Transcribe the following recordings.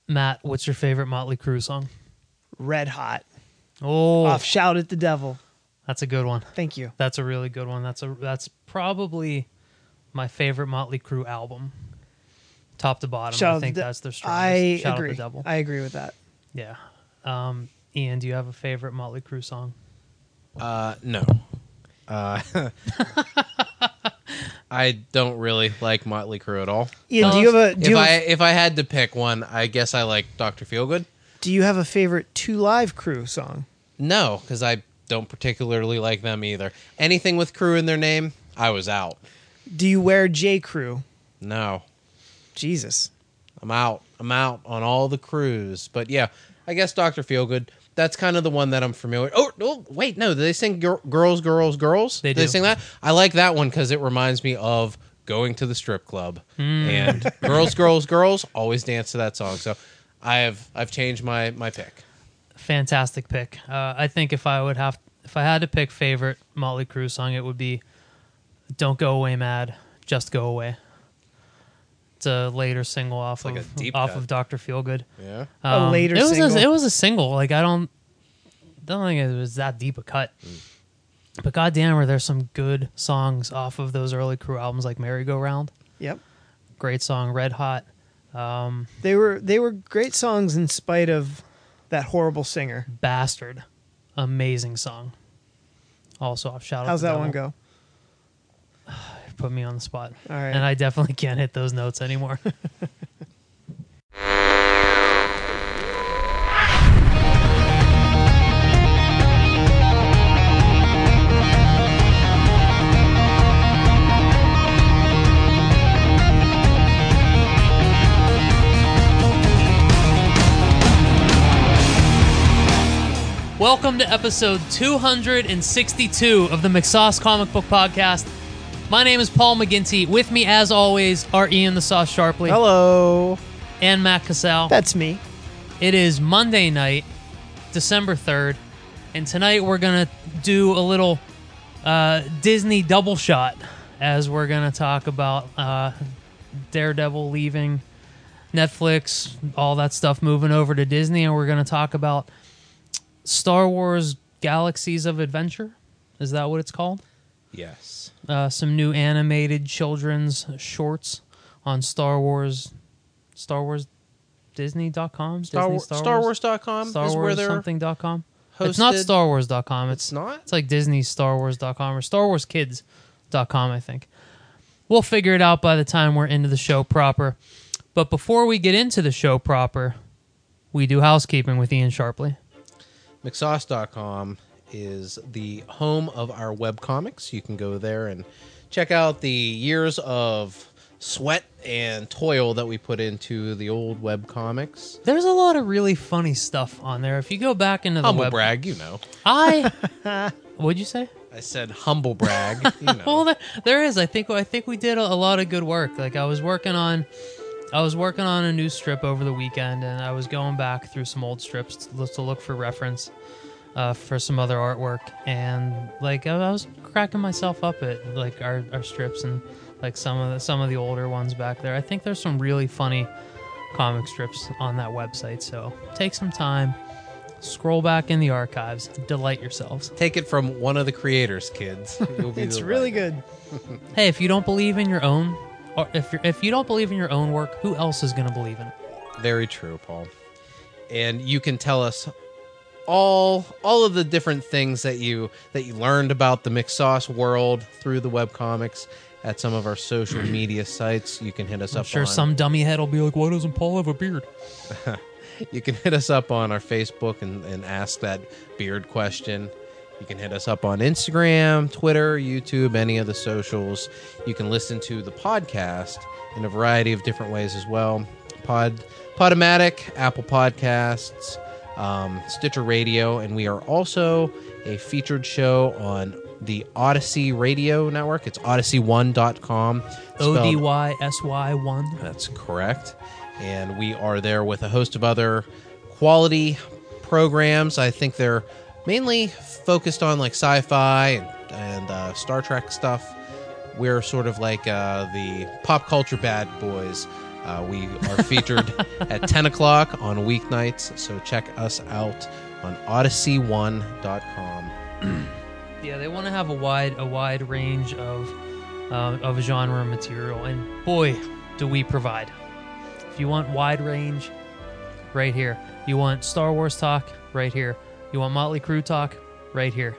Matt, what's your favorite Motley Crue song? Red Hot. Oh, Off Shout at the Devil. that's a good one. Thank you. That's a really good one. That's probably my favorite Motley Crue album, top to bottom. I think that's their strongest. I Shout agree. Out the Devil. I agree with that. Yeah. Ian, do you have a favorite Motley Crue song? No. I don't really like Motley Crue at all. Ian, do you have a If I had to pick one, I guess I like Dr. Feelgood. do you have a favorite Two Live Crew song? No, because I don't particularly like them either. Anything with Crew in their name, I was out. Do you wear J. Crew? No, Jesus. I'm out. I'm out on all the crews. But yeah, I guess Dr. Feelgood. That's kind of the one that I'm familiar. Oh wait, no. Do they sing "Girls, Girls, Girls"? They Do do. they sing that? I like that one because it reminds me of going to the strip club and "Girls, Girls, Girls." Always dance to that song. So I've changed my pick. Fantastic pick. I think if I had to pick favorite Motley Crue song, it would be "Don't Go Away Mad, Just Go Away." It's a later single off like a of deep off cut. of Dr. Feelgood. Yeah. A later it was single. it was a single. Like I don't think it was that deep a cut. But goddamn, were there some good songs off of those early Crue albums, like "Merry Go Round"? Yep. Great song, "Red Hot." They were great songs in spite of that horrible singer. "Bastard," amazing song. Also off Shout Out How's the that Devil. one go? Put me on the spot. All right. And I definitely can't hit those notes anymore. Welcome to episode 262 of the McSauce Comic Book Podcast. My name is Paul McGinty. With me, as always, are Ian the Sauce Sharpley Hello. and Matt Cassell. That's me. It is Monday night, December 3rd, and tonight we're going to do a little Disney double shot as we're going to talk about Daredevil leaving Netflix, all that stuff moving over to Disney, and we're going to talk about Star Wars Galaxies of Adventure. Is that what it's called? Yes. Some new animated children's shorts on Star Wars Disney.com? StarWars.com Star is where Wars they're something.com. It's not hosted. StarWars.com. It's not? It's like Disney StarWars.com or StarWarsKids.com, I think. We'll figure it out by the time we're into the show proper. But before we get into the show proper, we do housekeeping with Ian Sharpley. McSauce.com is the home of our webcomics. You can go there and check out the years of sweat and toil that we put into the old webcomics. There's a lot of really funny stuff on there. If you go back into the Humble web... brag, you know. What'd you say? I said humble brag, you know. Well, there is. I think we did a lot of good work. Like I was working on a new strip over the weekend, and I was going back through some old strips to look for reference for some other artwork, and like I was cracking myself up at like our strips and like some of the older ones back there. I think there's some really funny comic strips on that website. So take some time, scroll back in the archives, delight yourselves. Take it from one of the creators, kids. You'll be It's really good. Hey, if you don't believe in your own, or if you don't believe in your own work, who else is going to believe in it? Very true, Paul. And you can tell us all of the different things that you learned about the McSauce world through the webcomics at some of our social media sites. You can hit us I'm up sure on some dummy head will be like, why doesn't Paul have a beard? You can hit us up on our Facebook and ask that beard question. You can hit us up on Instagram, Twitter, YouTube, any of the socials. You can listen to the podcast in a variety of different ways as well. Podomatic, Apple Podcasts, Stitcher Radio, and we are also a featured show on the Odyssey Radio Network. It's odyssey1.com. ODYSY1. That's correct. And we are there with a host of other quality programs. I think they're mainly focused on like sci-fi and Star Trek stuff. We're sort of like the pop culture bad boys We are featured at 10 o'clock on weeknights, so check us out on odyssey1.com. Yeah, they want to have a wide range of genre material, and boy, do we provide. If you want wide range, right here. You want Star Wars talk, right here. You want Motley Crue talk, right here.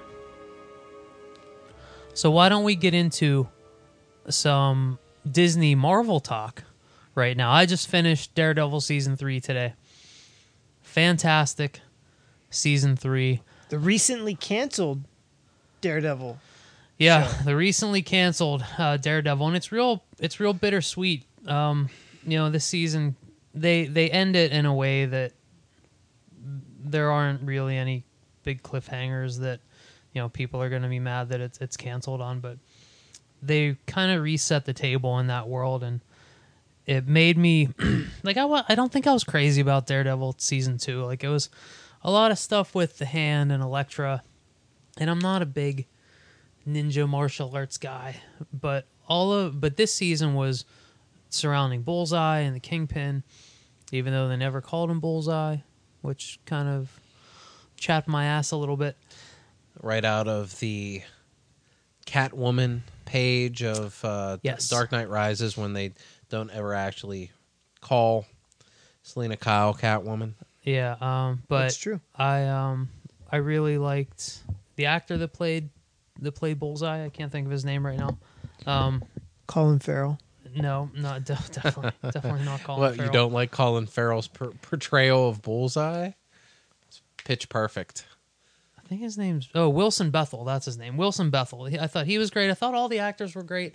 So why don't we get into some Disney Marvel talk right now? I just finished Daredevil Season 3 today. Fantastic Season 3. The recently canceled Daredevil. Yeah, show. the recently canceled Daredevil, and it's real bittersweet. This season they end it in a way that there aren't really any big cliffhangers that people are going to be mad that it's canceled on, but they kind of reset the table in that world, and it made me like I don't think I was crazy about Daredevil Season 2. Like, it was a lot of stuff with the Hand and Elektra, and I'm not a big ninja martial arts guy, but this season was surrounding Bullseye and the Kingpin, even though they never called him Bullseye, which kind of chapped my ass a little bit. Right out of the Catwoman page of Yes. Dark Knight Rises, when they don't ever actually call Selena Kyle Catwoman. Yeah, but That's true. I really liked the actor that played Bullseye. I can't think of his name right now. Colin Farrell. No, not definitely not Colin What, Farrell. you don't like Colin Farrell's portrayal of Bullseye? It's pitch perfect. I think his name's Wilson Bethel. That's his name, Wilson Bethel. I thought he was great. I thought all the actors were great.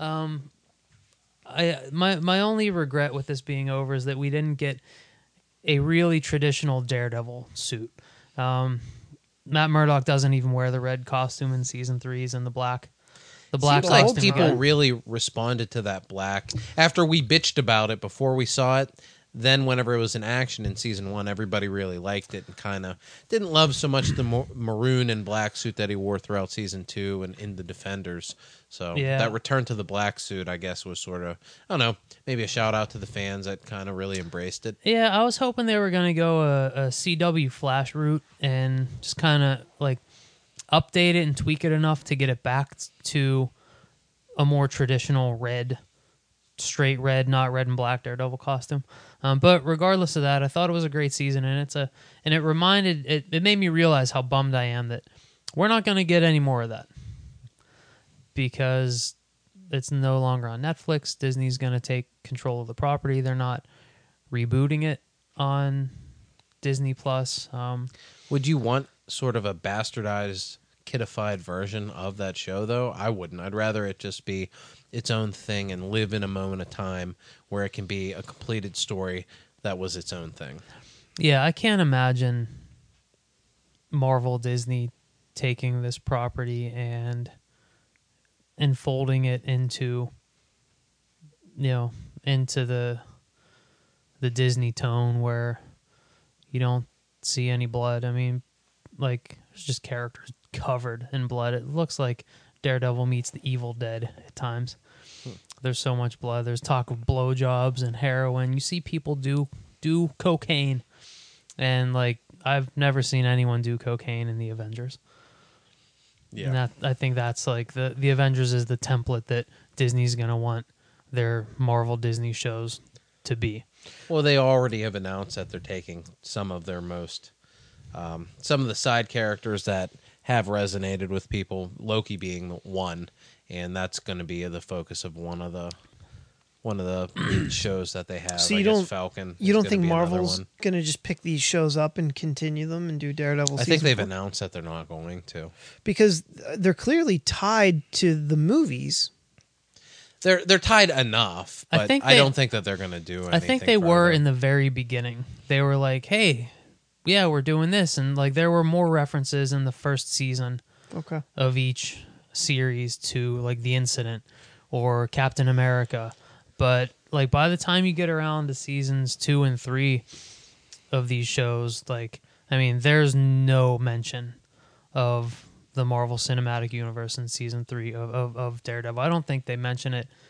My only regret with this being over is that we didn't get a really traditional Daredevil suit. Matt Murdock doesn't even wear the red costume in Season 3. He's in the black. The black Seems like costume people again. really responded to that black after we bitched about it before we saw it. Then whenever it was in action in Season 1, everybody really liked it and kind of didn't love so much the maroon and black suit that he wore throughout Season 2 and in the Defenders. So Yeah. that return to the black suit, I guess, was sort of, I don't know, maybe a shout out to the fans that kind of really embraced it. Yeah, I was hoping they were going to go a CW Flash route and just kind of like update it and tweak it enough to get it back to a more traditional red, straight red, not red and black Daredevil costume. But regardless of that, I thought it was a great season, and it made me realize how bummed I am that we're not going to get any more of that because it's no longer on Netflix. Disney's going to take control of the property. They're not rebooting it on Disney Plus. Would you want sort of a bastardized, kidified version of that show, though? I wouldn't. I'd rather it just be its own thing and live in a moment of time where it can be a completed story that was its own thing. Yeah, I can't imagine Marvel Disney taking this property and folding it into the Disney tone where you don't see any blood. I mean, like, it's just characters covered in blood. It looks like Daredevil meets the Evil Dead at times. There's so much blood. There's talk of blowjobs and heroin. You see people do cocaine, and like, I've never seen anyone do cocaine in the Avengers. Yeah. And I think that's like the Avengers is the template that Disney's gonna want their Marvel Disney shows to be. Well, they already have announced that they're taking some of their most, some of the side characters that have resonated with people, Loki being one, and that's going to be the focus of one of the lead shows that they have. So I you guess don't- Falcon. You is don't gonna think be another Marvel's one. going to just pick these shows up and continue them and do Daredevil I think season they've 4? announced that they're not going to. Because they're clearly tied to the movies. They're tied enough, I but think I they- don't think that they're going to do anything. I think they were further. in the very beginning. They were like, "Hey, yeah, we're doing this," and like there were more references in the first season Okay. of each series to like the Incident or Captain America. But like by the time you get around to seasons 2 and 3 of these shows, like, I mean, there's no mention of the Marvel Cinematic Universe in season 3 of Daredevil. I don't think they mention it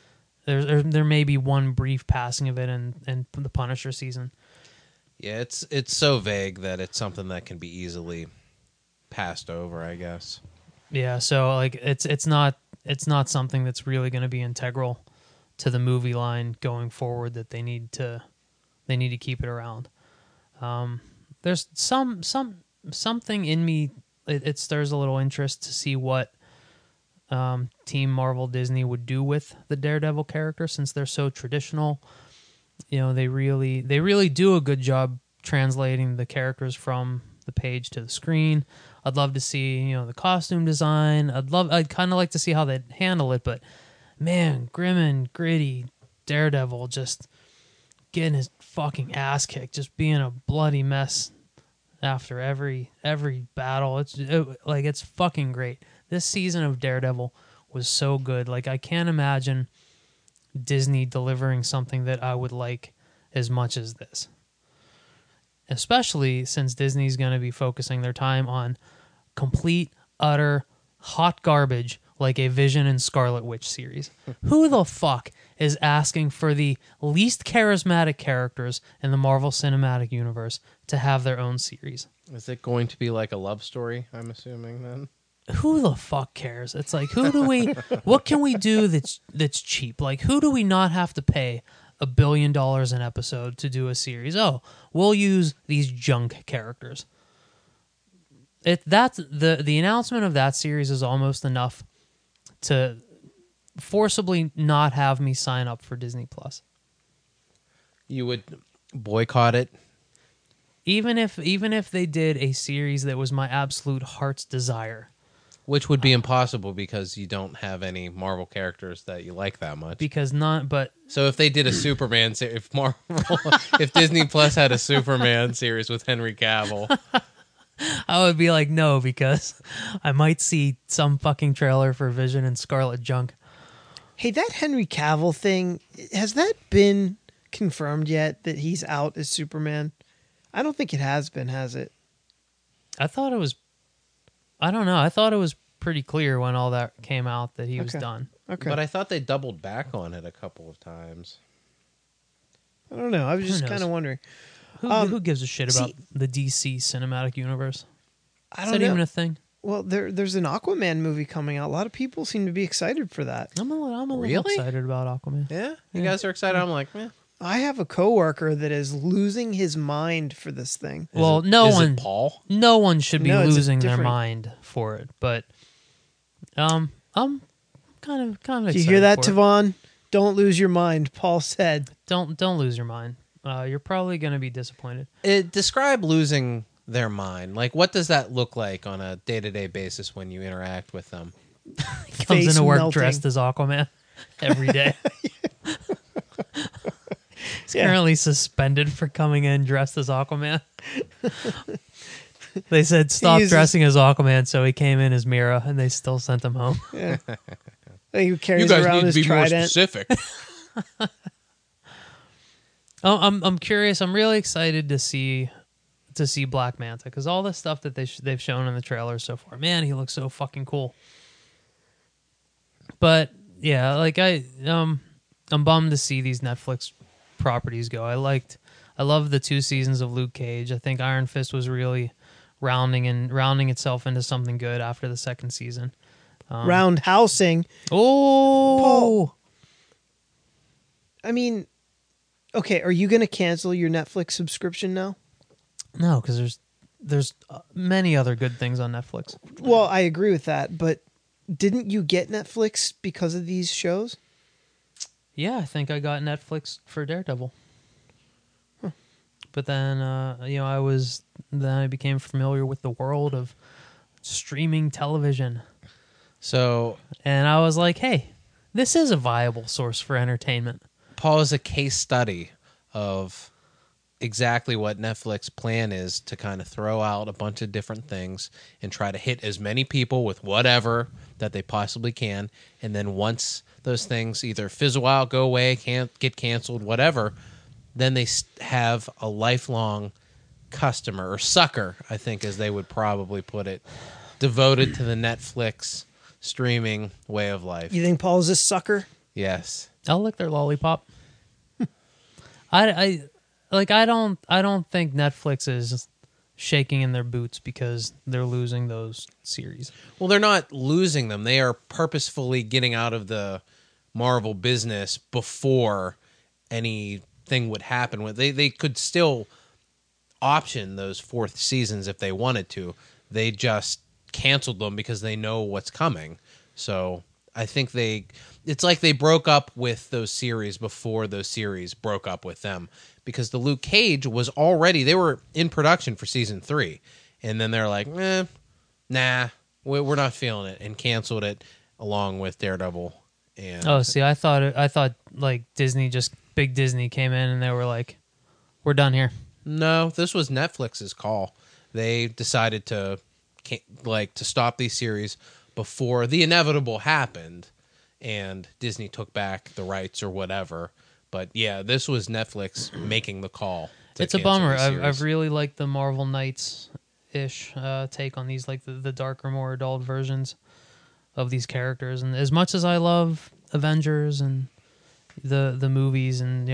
There may be one brief passing of it in the Punisher season. Yeah, it's so vague that it's something that can be easily passed over, I guess. Yeah, so like it's not something that's really going to be integral to the movie line going forward that they need to keep it around. There's something in me. It stirs a little interest to see what Team Marvel Disney would do with the Daredevil character, since they're so traditional. You know, they really do a good job translating the characters from the page to the screen. I'd love to see, you know, the costume design. I'd kind of like to see how they handle it, but man, grim and gritty Daredevil just getting his fucking ass kicked, just being a bloody mess after every battle. It's fucking great. This season of Daredevil was so good. Like, I can't imagine Disney delivering something that I would like as much as this. Especially since Disney's going to be focusing their time on complete, utter, hot garbage like a Vision and Scarlet Witch series. Who the fuck is asking for the least charismatic characters in the Marvel Cinematic Universe to have their own series? Is it going to be like a love story, I'm assuming, then? Who the fuck cares? It's like, what can we do that's cheap? Like, who do we not have to pay $1 billion an episode to do a series? Oh, we'll use these junk characters. The announcement of that series is almost enough to forcibly not have me sign up for Disney Plus. You would boycott it? Even if they did a series that was my absolute heart's desire. Which would be impossible because you don't have any Marvel characters that you like that much. So if they did a Superman series, if Disney Plus had a Superman series with Henry Cavill, I would be like, no, because I might see some fucking trailer for Vision and Scarlet junk. Hey, that Henry Cavill thing, has that been confirmed yet that he's out as Superman? I don't think it has been, has it? I thought it was... I don't know. I thought it was pretty clear when all that came out that he was done. Okay. But I thought they doubled back on it a couple of times. I don't know. I was just kind of wondering. Who gives a shit about the DC cinematic universe? Is that even a thing? Well, there's an Aquaman movie coming out. A lot of people seem to be excited for that. I'm a little excited about Aquaman. Yeah? You guys are excited? I'm like, meh. I have a coworker that is losing his mind for this thing. Well, Is it Paul? No one should be losing their different- mind for it. But I'm kind of excited. Do you hear that, for it. Tavon? Don't lose your mind, Paul said. Don't lose your mind. You're probably going to be disappointed. Describe losing their mind. Like, what does that look like on a day-to-day basis when you interact with them? He comes into work melting. dressed as Aquaman every day. He's currently suspended for coming in dressed as Aquaman. They said stop dressing as Aquaman, so he came in as Mira, and they still sent him home. Yeah. He carries You guys around need his to be more trident. specific. I'm curious. I'm really excited to see Black Manta, because all the stuff that they've shown in the trailers so far, man, he looks so fucking cool. But yeah, like I'm bummed to see these Netflix properties go. I love the 2 seasons of Luke Cage. I think Iron Fist was really rounding itself into something good after the 2nd season. Roundhousing. Oh, Paul. I mean, okay, are you going to cancel your Netflix subscription now? no, because there's many other good things on Netflix. Well, I agree with that, but didn't you get Netflix because of these shows? Yeah, I think I got Netflix for Daredevil. But then, I became familiar with the world of streaming television. So, And I was like, hey, this is a viable source for entertainment. Paul is a case study of exactly what Netflix plan is to kind of throw out a bunch of different things and try to hit as many people with whatever that they possibly can. And then once those things either fizzle out, go away, can't get canceled, whatever, then they have a lifelong customer or sucker, I think, as they would probably put it, devoted to the Netflix streaming way of life. You think Paul's a sucker? Yes. I'll lick their lollipop. I don't think Netflix is shaking in their boots because they're losing those series. Well, they're not losing them. They are purposefully getting out of the Marvel business before anything would happen. They could still option those fourth seasons if they wanted to. They just canceled them because they know what's coming. So I think it's like they broke up with those series before those series broke up with them, because the Luke Cage was they were in production for season 3, and then they're like, nah, we're not feeling it, and canceled it along with Daredevil. And Oh, see, I thought like Big Disney came in and they were like, we're done here. no, this was Netflix's call. They decided to stop these series before the inevitable happened, and Disney took back the rights or whatever. But yeah, this was Netflix making the call. It's a bummer. I've really liked the Marvel Knights-ish take on these, like the darker, more adult versions of these characters. And as much as I love Avengers and the movies, and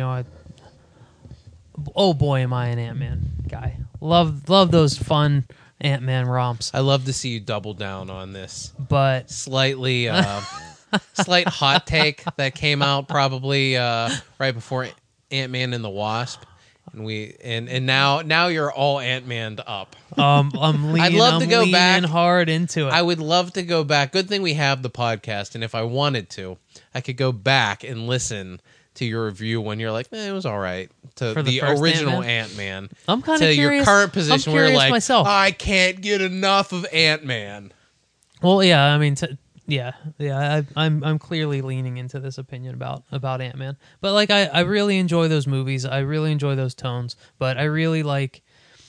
oh boy, am I an Ant-Man guy. Love those fun Ant-Man romps. I love to see you double down on this But slightly slight hot take that came out probably right before Ant-Man and the Wasp, and now you're all Ant-Man'd up. I'm leaning, I'd love to go leaning back. hard into it. I would love to go back. Good thing we have the podcast, and if I wanted to, I could go back and listen to your review when you're like, it was all right, to For the the first original Ant-Man? Ant-Man. I'm kind of to curious. your current position I'm where you're curious like, myself. I can't get enough of Ant-Man. Well, yeah, I mean, I'm clearly leaning into this opinion about Ant-Man. But like, I really enjoy those movies. I really enjoy those tones. But I really like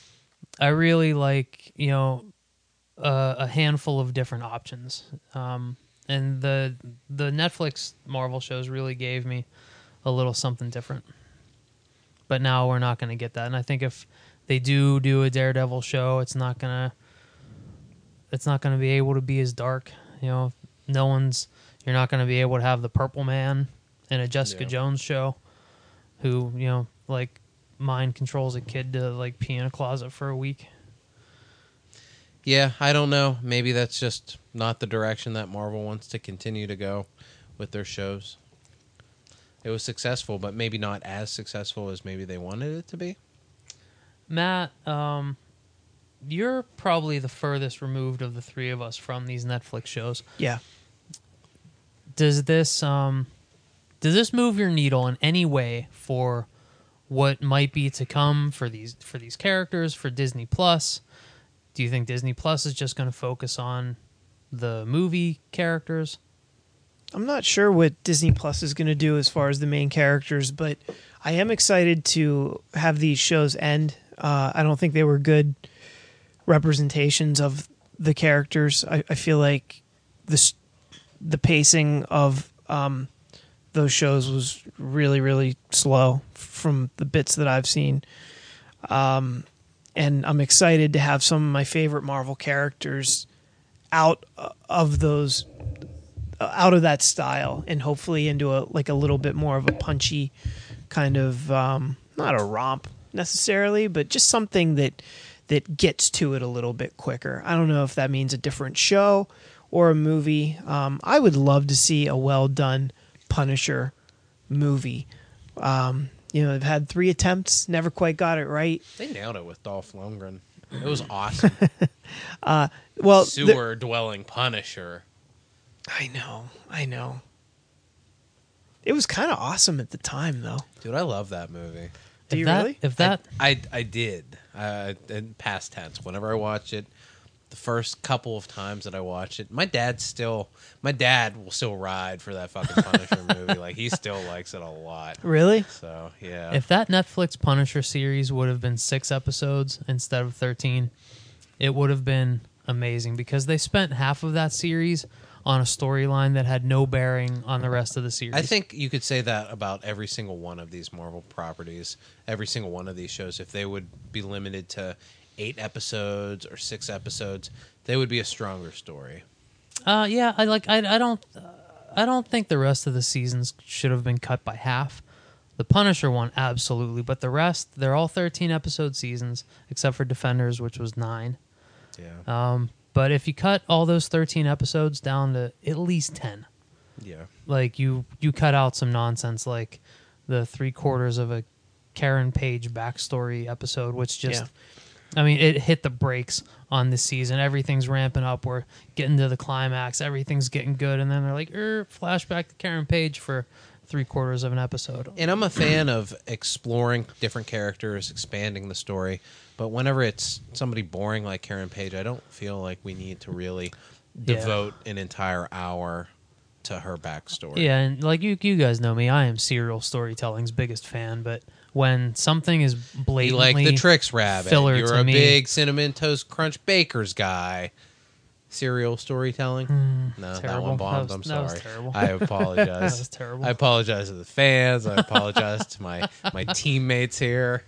a handful of different options. And the Netflix Marvel shows really gave me a little something different. But now we're not going to get that. And I think if they do a Daredevil show, it's not going to be able to be as dark. You're not going to be able to have the Purple Man in a Jessica Jones show who, like mind controls a kid to like pee in a closet for a week. Yeah, I don't know. Maybe that's just not the direction that Marvel wants to continue to go with their shows. It was successful, but maybe not as successful as maybe they wanted it to be. Matt, you're probably the furthest removed of the three of us from these Netflix shows. Yeah. Does this move your needle in any way for what might be to come for these characters, for Disney Plus? Do you think Disney Plus is just going to focus on the movie characters? I'm not sure what Disney Plus is going to do as far as the main characters, but I am excited to have these shows end. I don't think they were good representations of the characters. I feel like the pacing of those shows was really, really slow from the bits that I've seen. And I'm excited to have some of my favorite Marvel characters out of that style, and hopefully into a little bit more of a punchy kind of not a romp necessarily, but just something that gets to it a little bit quicker. I don't know if that means a different show or a movie. I would love to see a well done Punisher movie. They've had 3 attempts, never quite got it right. They nailed it with Dolph Lundgren. It was awesome. Sewer dwelling Punisher. I know. It was kind of awesome at the time, though. Dude, I love that movie. Do you really? I did. In past tense. Whenever I watch it, the first couple of times that I watch it, my dad will still ride for that fucking Punisher movie. Like, he still likes it a lot. Really? So, yeah. If that Netflix Punisher series would have been 6 episodes instead of 13, it would have been amazing, because they spent half of that series on a storyline that had no bearing on the rest of the series. I think you could say that about every single one of these Marvel properties, every single one of these shows. If they would be limited to 8 episodes or 6 episodes, they would be a stronger story. I I don't think the rest of the seasons should have been cut by half. The Punisher one, absolutely, but the rest, they're all 13-episode seasons, except for Defenders, which was 9. Yeah. But if you cut all those 13 episodes down to at least 10, Yeah. like you cut out some nonsense, like the 3/4 of a Karen Page backstory episode, which just, I mean, it hit the brakes on this season. Everything's ramping up. We're getting to the climax. Everything's getting good. And then they're like, flashback to Karen Page for 3/4 of an episode. And I'm a fan of exploring different characters, expanding the story. But whenever it's somebody boring like Karen Page, I don't feel like we need to really devote an entire hour to her backstory. Yeah, and like you guys know me, I am serial storytelling's biggest fan. But when something is You blatantly like the Trix Rabbit. filler You're to a me, big Cinnamon Toast Crunch Bakers guy. Serial storytelling? No, that terrible. one bombed. That I'm was- that was sorry. terrible. I apologize. That was terrible. I apologize to the fans. I apologize to my teammates here.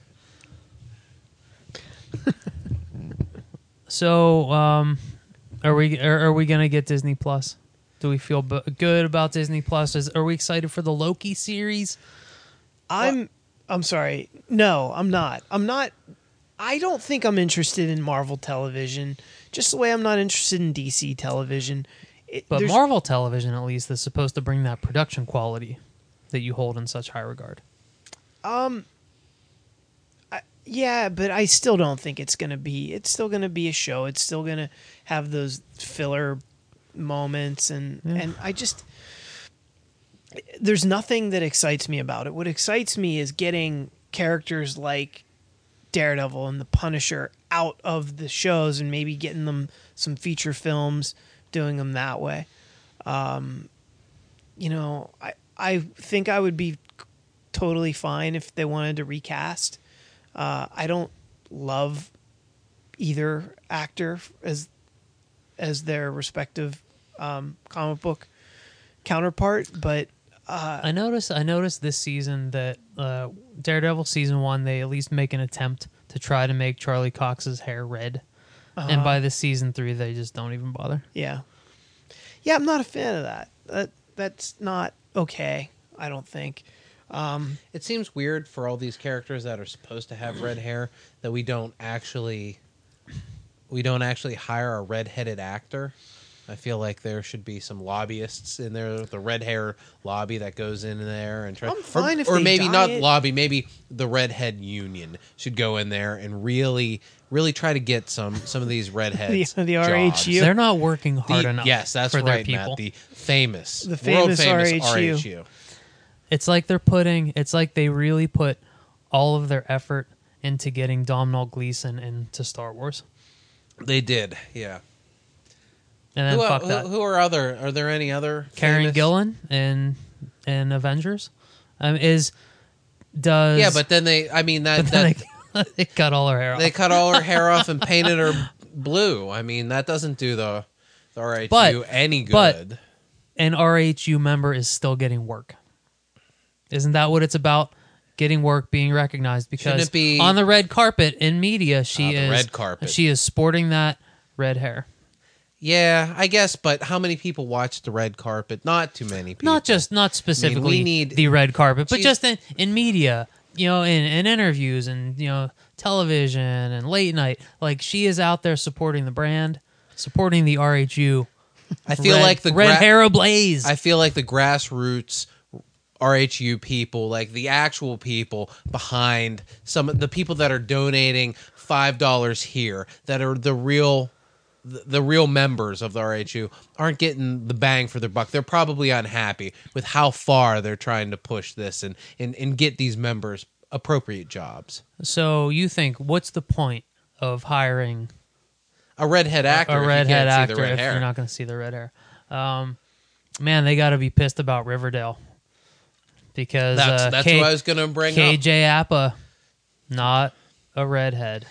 So, are we gonna get Disney Plus? Do we feel good about Disney Plus? Are we excited for the Loki series? I'm sorry. No, I'm not. I don't think I'm interested in Marvel television, just the way I'm not interested in DC television. But There's- Marvel Television, at least, is supposed to bring that production quality that you hold in such high regard. Yeah, but I still don't think it's going to be. It's still going to be a show. It's still going to have those filler moments, and I just there's nothing that excites me about it. What excites me is getting characters like Daredevil and the Punisher out of the shows and maybe getting them some feature films, doing them that way. You know, I think I would be totally fine if they wanted to recast. I don't love either actor as their respective comic book counterpart, but I noticed this season that Daredevil season 1, they at least make an attempt to try to make Charlie Cox's hair red, and by the season 3, they just don't even bother. yeah, I'm not a fan of that. That's not okay. I don't think. It seems weird for all these characters that are supposed to have red hair that we don't actually hire a red-headed actor. I feel like there should be some lobbyists in there, the red hair lobby that goes in there and try. I'm fine if or they maybe dye not it. lobby. Maybe the redhead union should go in there and really try to get some of these redheads. The jobs. RHU. They're not working hard enough. Yes, that's for their right, people. Matt. The famous The world famous RHU. It's like they really put all of their effort into getting Domhnall Gleeson into Star Wars, They did, yeah. and then fuck that. Who are there any other Karen famous- Gillan in Avengers Yeah, but then they cut all her hair off. they cut all her hair off and painted her blue. I mean, that doesn't do the RHU But- any but- good. An RHU member is still getting work. Isn't that what it's about? Getting work, being recognized. Because Shouldn't it be- on the red carpet in media, the red carpet. she is sporting that red hair. Yeah, I guess, but how many people watch the red carpet? Not too many people. Not specifically need- the red carpet, but She's- just in media, in interviews and television and late night. Like, she is out there supporting the brand, supporting the RHU. I feel like the red hair ablaze. I feel like the grassroots RHU people, like the actual people behind some of the people that are donating $5 here, that are the real members of the RHU, aren't getting the bang for their buck. They're probably unhappy with how far they're trying to push this and get these members appropriate jobs. So you think, what's the point of hiring A redhead actor, a if you redhead can't see actor the red if hair. you're not going to see the red hair? Man, they got to be pissed about Riverdale because That's what I was going to bring up. KJ Appa, not a redhead.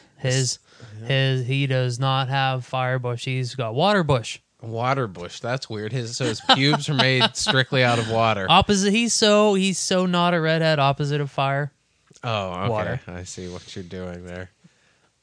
He does not have Firebush. He's got Waterbush. Waterbush. That's weird. His pubes are made strictly out of water. Opposite. He's so not a redhead. Opposite of fire. Oh, okay. Water. I see what you're doing there.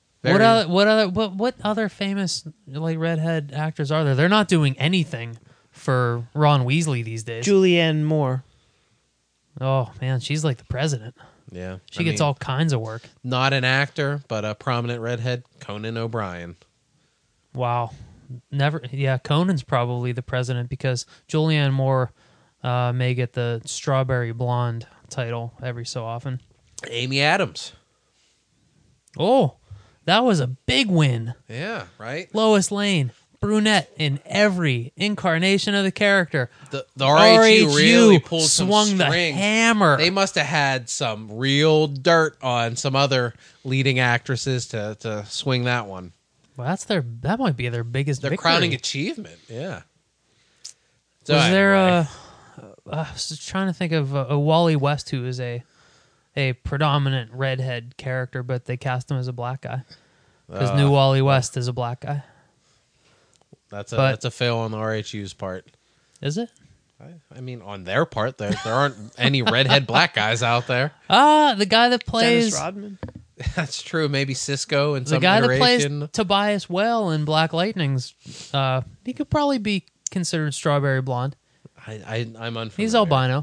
What other famous like redhead actors are there? They're not doing anything for Ron Weasley these days. Julianne Moore. Oh man, she's like the president. Yeah. She gets all kinds of work. Not an actor, but a prominent redhead, Conan O'Brien. Wow. Never. Yeah, Conan's probably the president because Julianne Moore may get the Strawberry Blonde title every so often. Amy Adams. Oh, that was a big win. Yeah, right? Lois Lane, brunette in every incarnation of the character. The RHU really pulled swung some the strings. hammer. They must have had some real dirt on some other leading actresses to swing that one. Well, that might be their biggest Their victory. crowning achievement, yeah. So Was there anyway. I was just trying to think of a Wally West who is a predominant redhead character, but they cast him as a black guy because new Wally West is a black guy. That's a fail on the RHU's part. Is it? I mean, on their part, there aren't any redhead black guys out there. The guy that plays Dennis Rodman. That's true. Maybe Cisco and the some guy that plays iteration. Tobias Whale in Black Lightning's. He could probably be considered Strawberry Blonde. I'm unfamiliar. He's albino.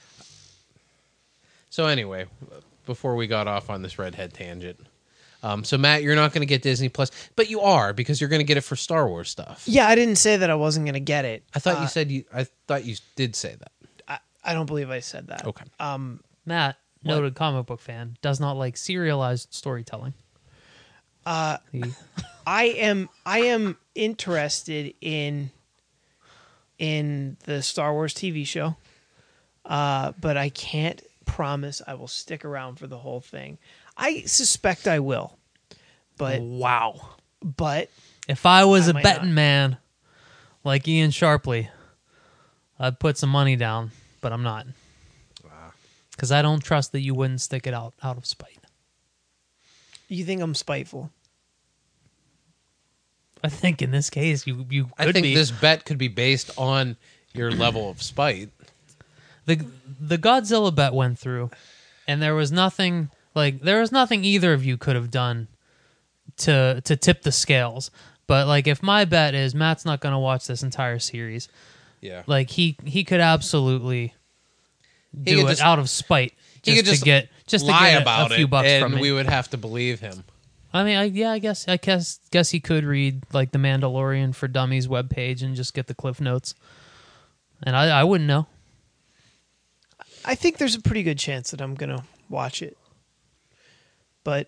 So anyway, before we got off on this redhead tangent, so Matt, you're not going to get Disney Plus, but you are because you're going to get it for Star Wars stuff. Yeah, I didn't say that I wasn't going to get it. I thought you said you. I thought you did say that. I don't believe I said that. Okay. Matt, noted comic book fan, does not like serialized storytelling. He- I am interested in the Star Wars TV show, but I can't promise I will stick around for the whole thing. I suspect I will, wow. but If I was I a might betting not. man like Ian Sharpley, I'd put some money down, but I'm not. Because I don't trust that you wouldn't stick it out of spite. you think I'm spiteful? I think in this case you could I think be. this bet could be based on your level of spite. The Godzilla bet went through, and there was nothing either of you could have done to tip the scales. But like, if my bet is Matt's not going to watch this entire series, Yeah. like he could absolutely do could it just- out of spite, He could just to get lie a about few it, bucks and from me. we would have to believe him. I mean, I guess he could read like the Mandalorian for Dummies webpage and just get the cliff notes, and I wouldn't know. I think there's a pretty good chance that I'm gonna watch it, but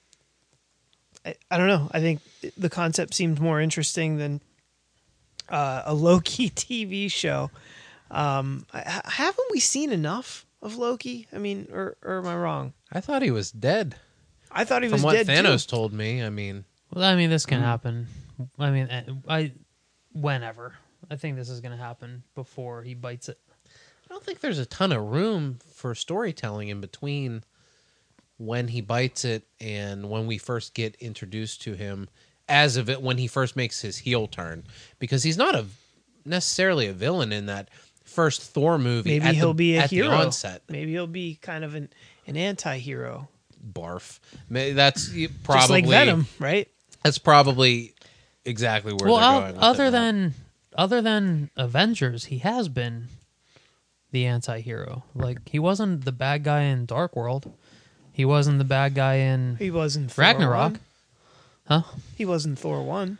I don't know. I think the concept seemed more interesting than a Loki TV show. Haven't we seen enough of Loki? I mean, or am I wrong? I thought he was dead. I thought he was From what dead Thanos too. told me, I mean, Well, I mean, this can happen. I mean, whenever. I think this is going to happen before he bites it. I don't think there's a ton of room for storytelling in between when he bites it and when we first get introduced to him as of it when he first makes his heel turn, because he's not necessarily a villain in that first Thor movie. Maybe he'll be a at hero. the onset. Maybe he'll be kind of an anti-hero, Barf. That's probably just like Venom, right? That's probably exactly where they're going. With other than Avengers, he has been the anti-hero. Like, he wasn't the bad guy in Dark World. He wasn't the bad guy in He wasn't Thor Ragnarok. 1. Huh? He wasn't Thor 1.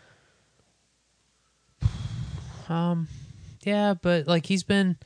Yeah, but like he's been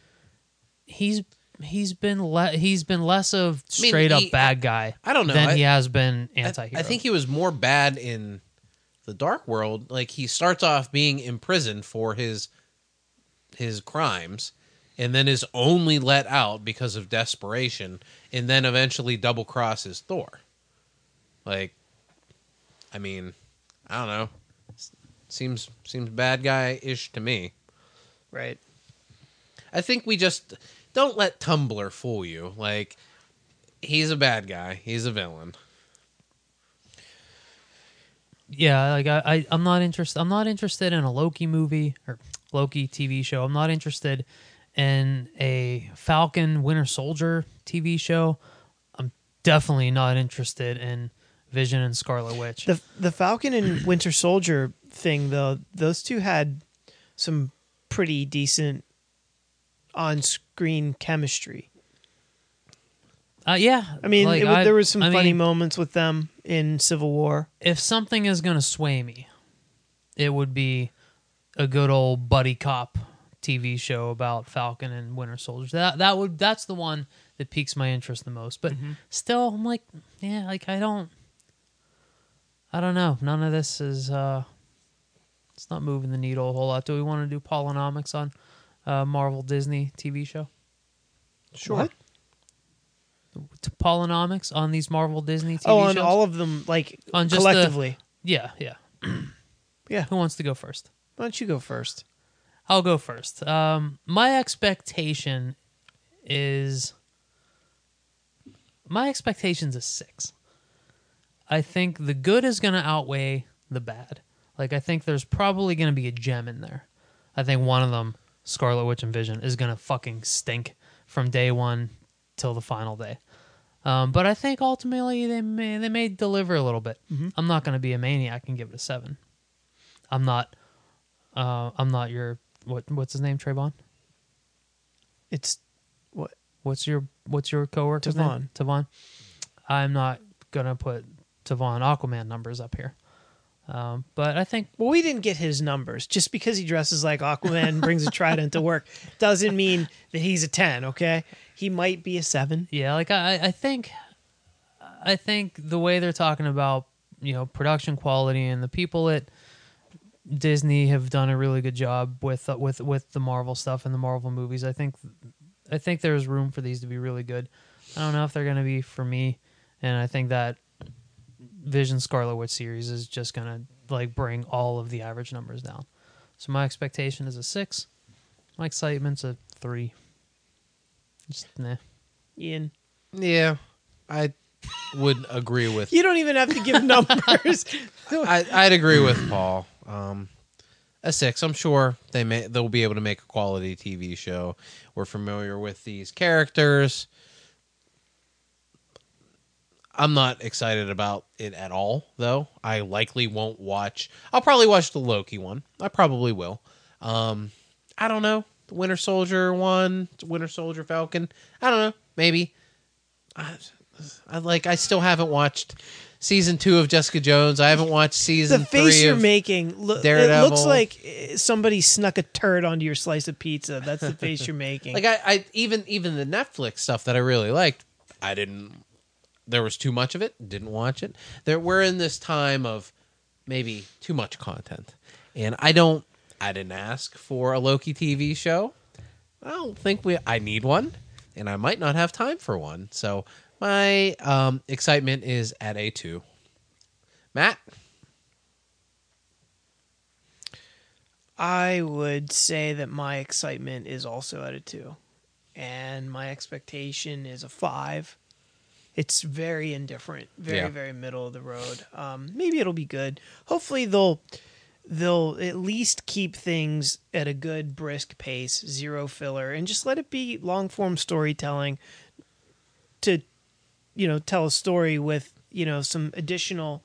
less of straight up bad guy. I don't know. Than he has been anti-hero. I think he was more bad in the Dark World. Like, he starts off being imprisoned for his crimes, and then is only let out because of desperation, and then eventually double crosses Thor. Like, I mean, I don't know. Seems bad guy-ish to me. Right. I think we just don't let Tumblr fool you. Like, he's a bad guy. He's a villain. Yeah, like I'm not interested. I'm not interested in a Loki movie or Loki TV show. I'm not interested in a Falcon Winter Soldier TV show. I'm definitely not interested in Vision and Scarlet Witch. The Falcon and Winter Soldier thing, though, those two had some pretty decent on-screen chemistry. Yeah. I mean, like, there was some I funny mean, moments with them in Civil War. if something is going to sway me, it would be a good old buddy cop TV show about Falcon and Winter Soldier. That's the one that piques my interest the most. But still, I'm like, yeah, like I don't know. None of this is it's not moving the needle a whole lot. Do we want to do Polonomics on Marvel Disney TV show? Sure. What? To Polonomics on these Marvel Disney TV on shows? all of them, like On just collectively. Yeah. Yeah. Who wants to go first? Why don't you go first? I'll go first. My expectation's a 6. I think the good is going to outweigh the bad. Like, I think there's probably going to be a gem in there. I think one of them, Scarlet Witch and Vision, is going to fucking stink from day one till the final day. But I think ultimately they may deliver a little bit. I'm not going to be a maniac and give it a 7. I'm not your what's his name, Trayvon? It's what? What's your coworker's name? Tavon. I'm not gonna put Tavon Aquaman numbers up here. But I think Well, we didn't get his numbers. Just because he dresses like Aquaman and brings a trident to work doesn't mean that he's a 10, okay? He might be a 7. yeah, like I think the way they're talking about, production quality and the people at Disney have done a really good job with the Marvel stuff and the Marvel movies. I think there's room for these to be really good. I don't know if they're going to be for me, and I think that Vision Scarlet Witch series is just going to like bring all of the average numbers down. So my expectation is a 6. My excitement's a 3. Just nah. Ian. Yeah, I would agree with. You don't even have to give numbers. I'd agree with Paul. A 6. I'm sure they'll be able to make a quality TV show. We're familiar with these characters. I'm not excited about it at all, though. I likely won't watch. I'll probably watch the Loki one. I probably will. I don't know. The Winter Soldier one, Winter Soldier Falcon. I don't know. Maybe. I still haven't watched season 2 of Jessica Jones. I haven't watched season 3 of The face you're making, Daredevil. it looks like somebody snuck a turd onto your slice of pizza. That's the face you're making. Like I even the Netflix stuff that I really liked, I didn't. There was too much of it. Didn't watch it. We're in this time of maybe too much content, and I didn't ask for a Loki TV show. I don't think I need one, and I might not have time for one. So my excitement is at a 2. Matt? I would say that my excitement is also at a 2. And my expectation is a 5. It's very indifferent, very middle of the road. Maybe it'll be good. Hopefully they'll at least keep things at a good brisk pace, 0 filler, and just let it be long form storytelling to tell a story with some additional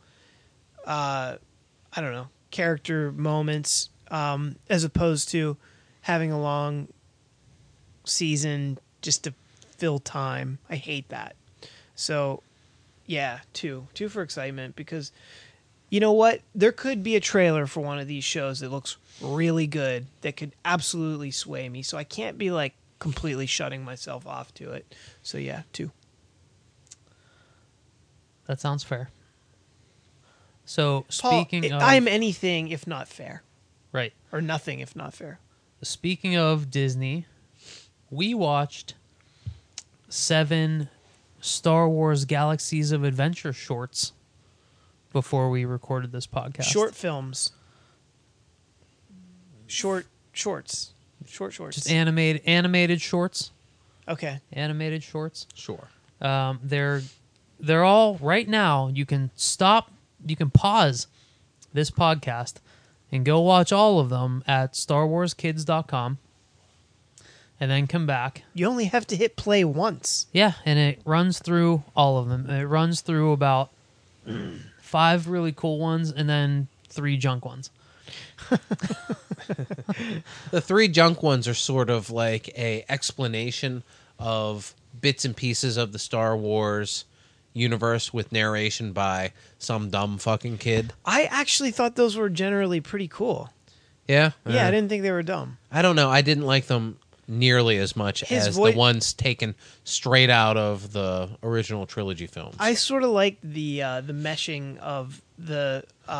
character moments, as opposed to having a long season just to fill time. I hate that. So, yeah, 2 for excitement, because you know what? There could be a trailer for one of these shows that looks really good that could absolutely sway me. So I can't be like completely shutting myself off to it. So yeah, 2. That sounds fair. So Paul, speaking of, I'm anything if not fair, right. or nothing if not fair. Speaking of Disney, we watched 7 Star Wars Galaxies of Adventure shorts before we recorded this podcast. Short films. Shorts. Just animated shorts. Okay. Animated shorts. Sure. They're all right now. You can pause this podcast and go watch all of them at StarWarsKids.com. And then come back. You only have to hit play once. Yeah, and it runs through all of them. It runs through about 5 really cool ones and then 3 junk ones. The three junk ones are sort of like a explanation of bits and pieces of the Star Wars universe with narration by some dumb fucking kid. I actually thought those were generally pretty cool. Yeah? Yeah, I didn't think they were dumb. I don't know. I didn't like them nearly as much as the ones taken straight out of the original trilogy films. I sort of liked the meshing of the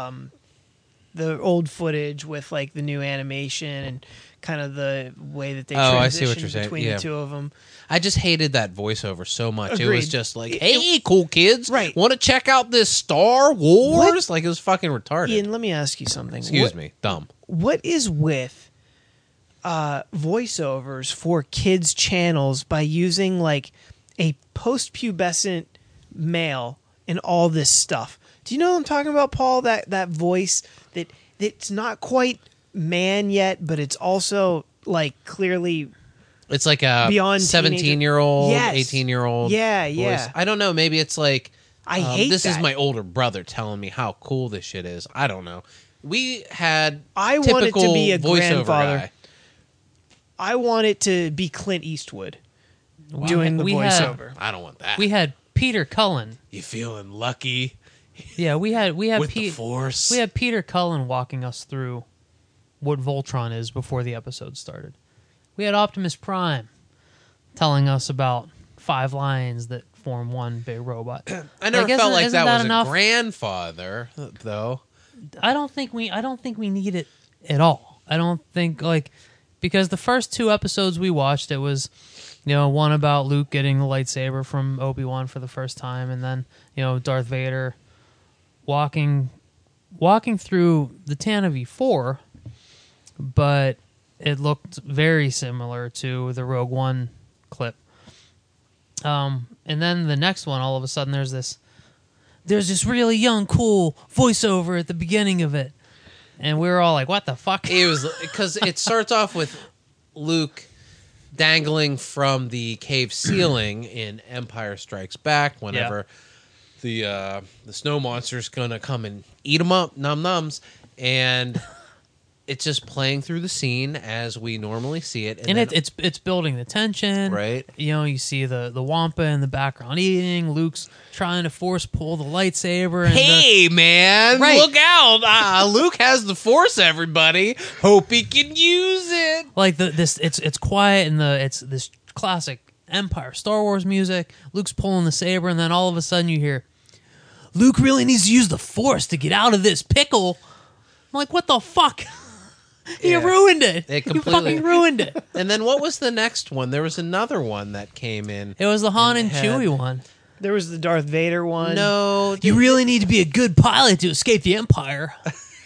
old footage with like the new animation and kind of the way that they I see what transitioned you're saying. between Yeah. the two of them. I just hated that voiceover so much. It Agreed. was just like, hey, cool kids. Right. Want to check out this Star Wars? Like, it was fucking retarded. Ian, let me ask you something. Excuse me. Dumb. What is with voiceovers for kids' channels by using like a post-pubescent male in all this stuff? Do you know what I'm talking about, Paul? That voice that's not quite man yet, but it's also like clearly It's like a beyond 17-year-old, Yes. 18-year-old Yeah, voice. yeah. I don't know. Maybe it's like, I hate this is that. my older brother telling me how cool this shit is. I don't know. We had I want it to typical be a voiceover grandfather. guy. I want it to be Clint Eastwood doing the we had- voiceover. I don't want that. We had Peter Cullen. You feeling lucky Yeah, we had with the Force? We had Peter Cullen walking us through what Voltron is before the episode started. We had Optimus Prime telling us about 5 lines that form one big robot. I never Like, felt like isn't that was enough? a grandfather, though. I don't think we need it at all. I don't think because the first 2 episodes we watched, it was one about Luke getting the lightsaber from Obi-Wan for the first time, and then Darth Vader walking through the Tantive V4, but it looked very similar to the Rogue One clip. And then the next one, all of a sudden, there's this really young, cool voiceover at the beginning of it, and we were all like, "What the fuck?" It was because it starts off with Luke dangling from the cave ceiling in Empire Strikes Back. Whenever the snow monster's gonna come and eat him up, num nums, and it's just playing through the scene as we normally see it, And then, it's building the tension, right. You see the Wampa in the background eating. Luke's trying to force pull the lightsaber. And Hey man, Right. look out! Luke has the Force. Everybody, hope he can use it. it's quiet and it's this classic Empire Star Wars music. Luke's pulling the saber, and then all of a sudden you hear, "Luke really needs to use the Force to get out of this pickle." I'm like, what the fuck? You Yeah. ruined it. It You completely- fucking ruined it. And then what was the next one? There was another one that came in. It was the Han and had- Chewie one. There was the Darth Vader one. No, You really need to be a good pilot to escape the Empire.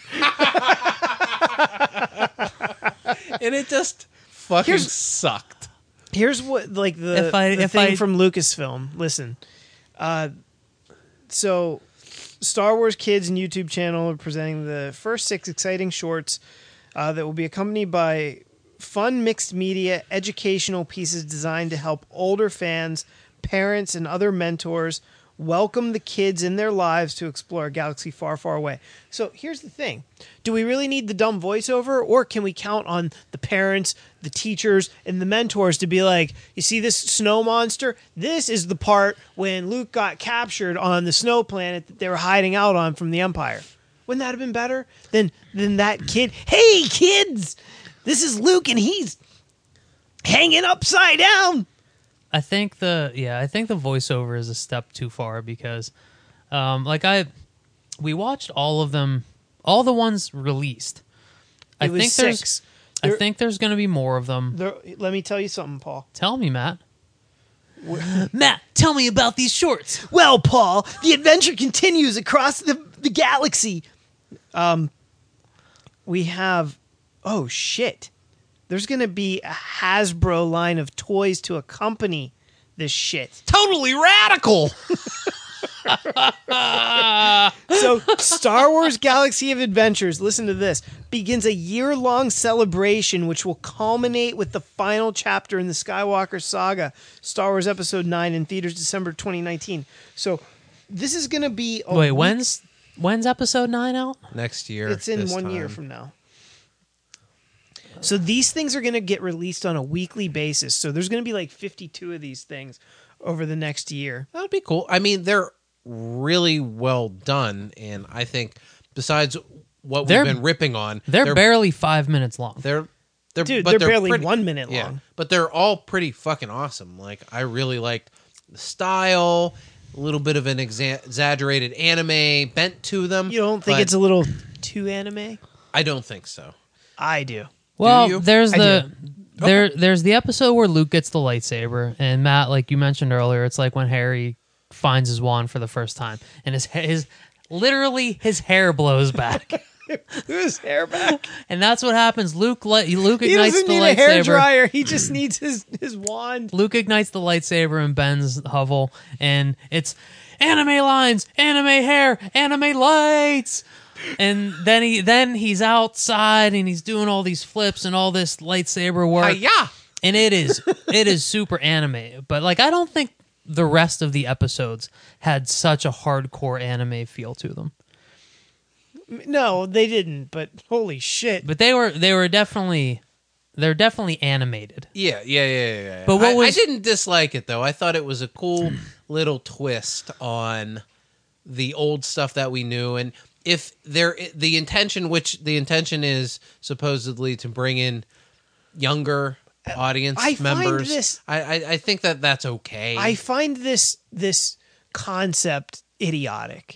and it just fucking Here's- sucked. Here's what like the If thing I- from Lucasfilm. Listen, so Star Wars Kids and YouTube channel are presenting the first 6 exciting shorts that will be accompanied by fun mixed media educational pieces designed to help older fans, parents, and other mentors welcome the kids in their lives to explore a galaxy far, far away. So here's the thing. Do we really need the dumb voiceover, or can we count on the parents, the teachers, and the mentors to be like, you see this snow monster? This is the part when Luke got captured on the snow planet that they were hiding out on from the Empire. Wouldn't that have been better than that kid? Hey, kids! This is Luke, and he's hanging upside down. I think the voiceover is a step too far because, we watched all of them, all the ones released. It was 6. I think there's going to be more of them. Let me tell you something, Paul. Tell me, Matt. Matt, tell me about these shorts. Well, Paul, the adventure continues across the galaxy. We have... Oh, shit. There's going to be a Hasbro line of toys to accompany this shit. Totally radical. So, Star Wars Galaxy of Adventures, listen to this, begins a year-long celebration which will culminate with the final chapter in the Skywalker saga, Star Wars Episode 9, in theaters December 2019. So, this is going to be... Wait, when's When's episode 9 out? next year. It's in this 1 year time. from now. So these things are going to get released on a weekly basis. So there's going to be like 52 of these things over the next year. That'd be cool. I mean, they're really well done, and I think besides what They're- we've been ripping on, They're barely 5 minutes long. they're Dude, but they're barely pretty- 1 minute Yeah, long. but they're all pretty fucking awesome. Like, I really liked the style, a little bit of an exaggerated anime bent to them. You don't think but it's a little too anime? I don't think so. I do. Well, you? there's I the there's the episode where Luke gets the lightsaber, and Matt, like you mentioned earlier, it's like when Harry finds his wand for the first time, and his hair blows back, His hair back. and that's what happens. Luke He ignites doesn't the need a hair lightsaber. dryer. He just needs his wand. Luke ignites the lightsaber in Ben's hovel, and it's anime lines, anime hair, anime lights. And then he's outside and he's doing all these flips and all this lightsaber work. Yeah. And it is super anime. But like I don't think the rest of the episodes had such a hardcore anime feel to them. No, they didn't. But holy shit! But they're definitely animated. Yeah. But what I was- didn't dislike it though. I thought it was a cool little twist on the old stuff that we knew, and if the intention is supposedly to bring in younger audience I find members. this- I think that's okay. I find this concept idiotic.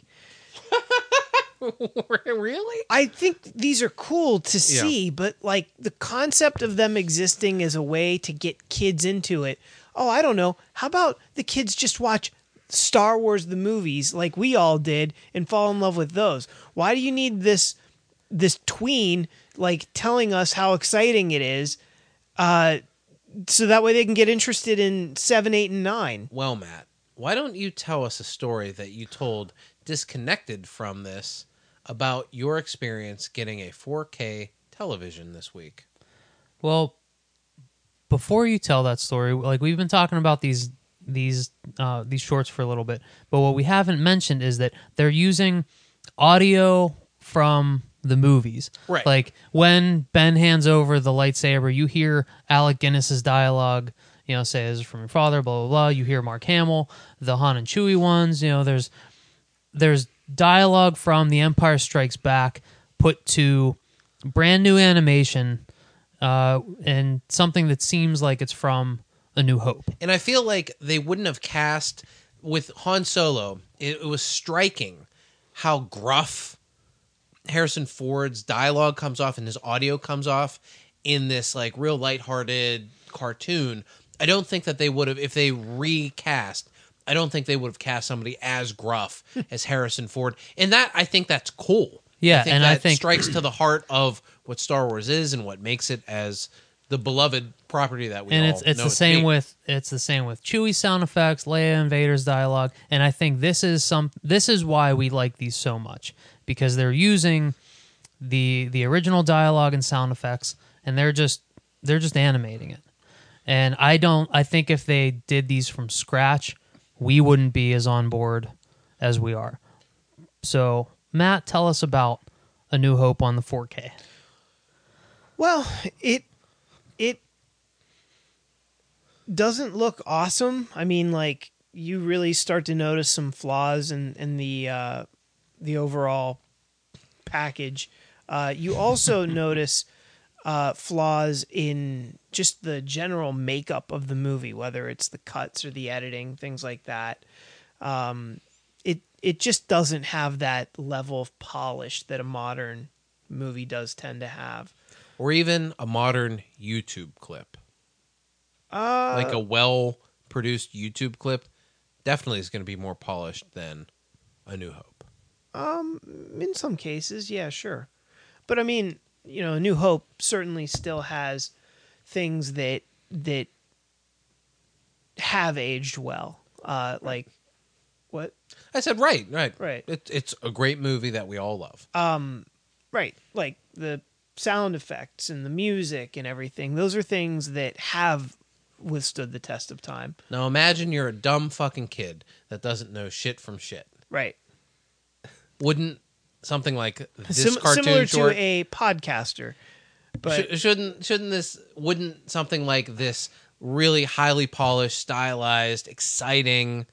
Really? I think these are cool to see, but like the concept of them existing as a way to get kids into it. Oh, I don't know. How about the kids just watch Star Wars the movies like we all did and fall in love with those? Why do you need this tween like telling us how exciting it is so that way they can get interested in 7, 8, and 9? Well, Matt, why don't you tell us a story that you told disconnected from this about your experience getting a 4K television this week? Well, before you tell that story, like we've been talking about these shorts for a little bit, but what we haven't mentioned is that they're using audio from the movies. Right. Like when Ben hands over the lightsaber, you hear Alec Guinness's dialogue, say this is from your father, blah blah blah. You hear Mark Hamill, the Han and Chewie ones, there's dialogue from The Empire Strikes Back put to brand new animation and something that seems like it's from A New Hope. And I feel like they wouldn't have cast with Han Solo. It was striking how gruff Harrison Ford's dialogue comes off and his audio comes off in this like real lighthearted cartoon. I don't think that they would have, if they recast, I don't think they would have cast somebody as gruff as Harrison Ford. And that, I think that's cool. Yeah, I think strikes to the heart of what Star Wars is and what makes it as the beloved property that we and all it's know the it to same be. with Chewie's sound effects, Leia and Vader's dialogue, and I think this is why we like these so much, because they're using the original dialogue and sound effects, and they're just animating it. And I think if they did these from scratch, we wouldn't be as on board as we are. So, Matt, tell us about A New Hope on the 4K. Well, it doesn't look awesome. I mean, like you really start to notice some flaws in the overall package. You also notice flaws in just the general makeup of the movie, whether it's the cuts or the editing, things like that. It just doesn't have that level of polish that a modern movie does tend to have. Or even a modern YouTube clip. Like a well-produced YouTube clip definitely is going to be more polished than A New Hope. In some cases, yeah, sure. But I mean, A New Hope certainly still has things that have aged well. Like what? I said right. Right. It's a great movie that we all love. Right. Like the sound effects and the music and everything. Those are things that have withstood the test of time. Now imagine you're a dumb fucking kid that doesn't know shit from shit. Right. Wouldn't something like this cartoon similar short, to a podcaster. But wouldn't something like this really highly polished, stylized, exciting